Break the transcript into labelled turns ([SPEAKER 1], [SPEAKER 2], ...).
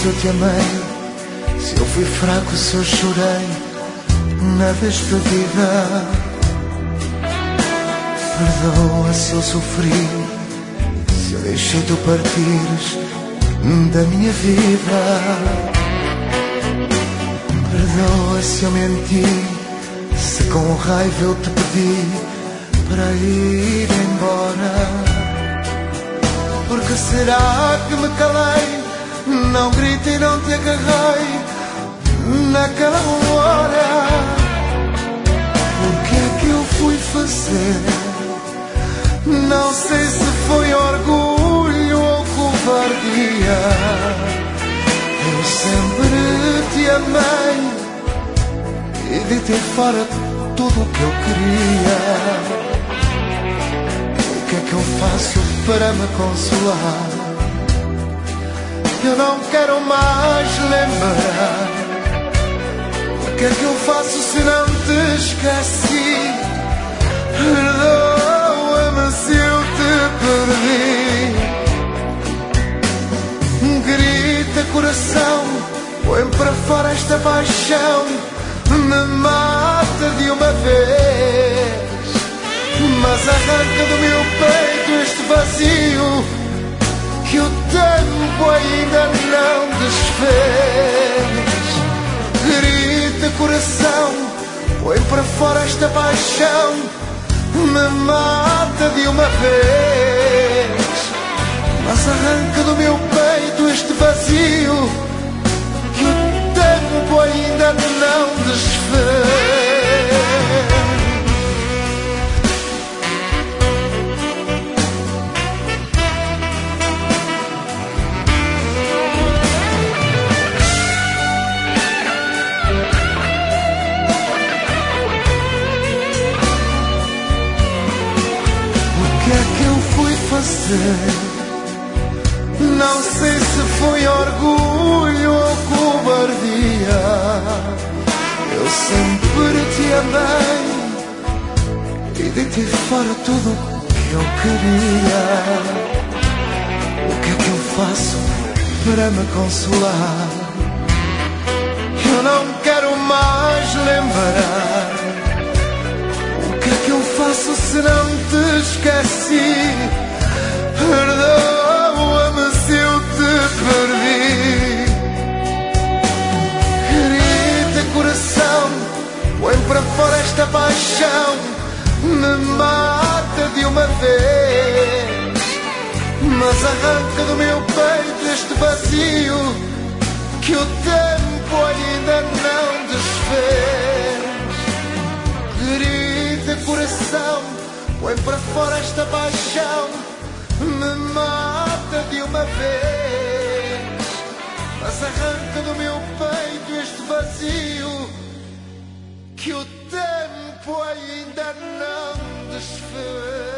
[SPEAKER 1] se eu te amei, se eu fui fraco, se eu chorei na despedida. Perdoa se eu sofri, se eu deixei tu partires da minha vida. Perdoa se eu menti, se com raiva eu te pedi para ir embora. Porque será que me calei, não gritei, não te agarrei naquela hora? O que é que eu fui fazer? Não sei se foi orgulho ou covardia. Eu sempre te amei e deitei fora tudo o que eu queria. O que é que eu faço para me consolar? Eu não quero mais lembrar. O que é que eu faço se não te esqueci? Perdoa-me se eu te perdi. Grita coração, põe para fora esta paixão, me mata de uma vez. Mas arranca do meu peito este vazio que o tempo ainda não desfez. Grita coração, põe para fora esta paixão, me mata de uma vez. Mas arranca do meu peito este vazio que o tempo ainda não desfez. Não sei se foi orgulho ou cobardia. Eu sempre te amei e deitei fora tudo o que eu queria. O que é que eu faço para me consolar? Eu não quero mais lembrar. O que é que eu faço se não te esqueci? Perdoa-me se eu te perdi. Grita coração, põe para fora esta paixão, me mata de uma vez. Mas arranca do meu peito este vazio que o tempo ainda não desfez. Grita coração, põe para fora esta paixão, me mata de uma vez. Mas arranca do meu peito este vazio que o tempo ainda não desfez.